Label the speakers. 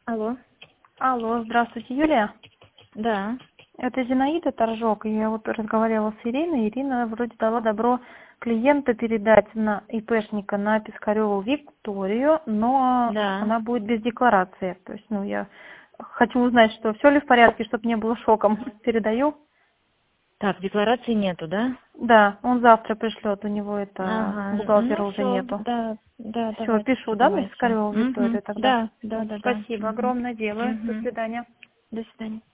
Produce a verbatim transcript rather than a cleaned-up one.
Speaker 1: Алло.
Speaker 2: Алло, здравствуйте, Юлия.
Speaker 1: Да.
Speaker 2: Это Зинаида Торжок. Я вот разговаривала с Ириной. Ирина вроде дала добро клиента передать на ИПшника на Пискареву Викторию, но
Speaker 1: Да.
Speaker 2: она будет без декларации. То есть, ну, я хочу узнать, что все ли в порядке, чтобы не было шоком. Передаю.
Speaker 1: Так, декларации нету, да?
Speaker 2: Да, он завтра пришлет, у него это
Speaker 1: Ага.
Speaker 2: бухгалтера
Speaker 1: Ну
Speaker 2: уже
Speaker 1: все,
Speaker 2: нету.
Speaker 1: да, да,
Speaker 2: Все,
Speaker 1: давайте,
Speaker 2: пишу, да, на
Speaker 1: передавайте.
Speaker 2: Пискареву
Speaker 1: Угу.
Speaker 2: Викторию тогда.
Speaker 1: Да, да, да, да.
Speaker 2: Спасибо
Speaker 1: Угу.
Speaker 2: огромное, делаю. До
Speaker 1: Угу.
Speaker 2: свидания.
Speaker 1: До свидания.